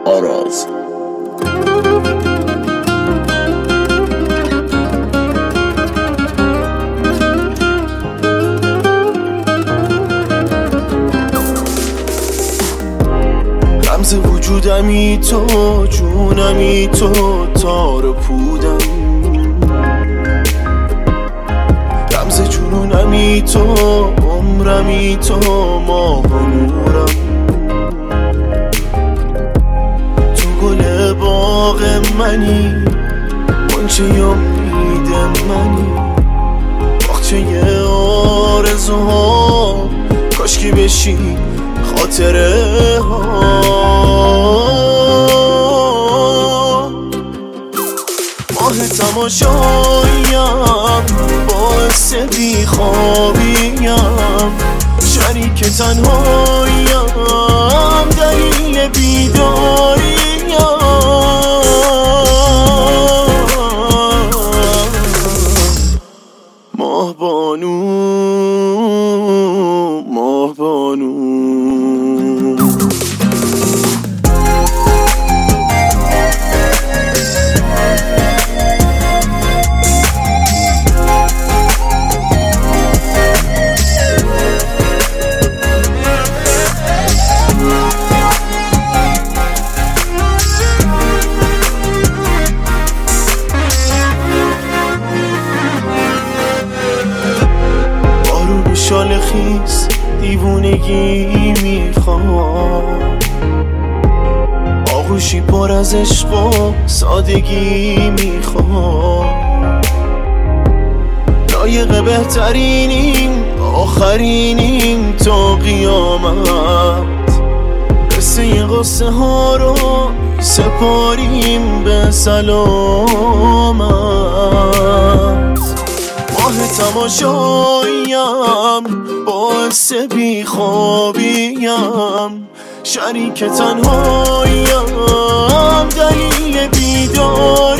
آراز. رمز وجودمی تو، جونمی تو، تار پودم. رمز جنونمی تو، عمرمی تو، ماه و نورم. تو گل باغ منی، غنچه امید منی، باغچه آرزوها، کاشکی بشی خاطره ها. ماه تماشاییم، باعث بیخوابیم، شریک تنهاییم، دلیل بیداریم. ماه بانو، ماه بانو. شال خیس دیوونگی میخوام، آغوشی پر از عشق و سادگی میخوام. لایق بهترینیم، آخرینیم تا قیامت. قصه قصه ها رو سپاریم به سلامت. ماه تماشاییم، باعث بیخوابیم، شریک تنهاییم، دلیل بیداری.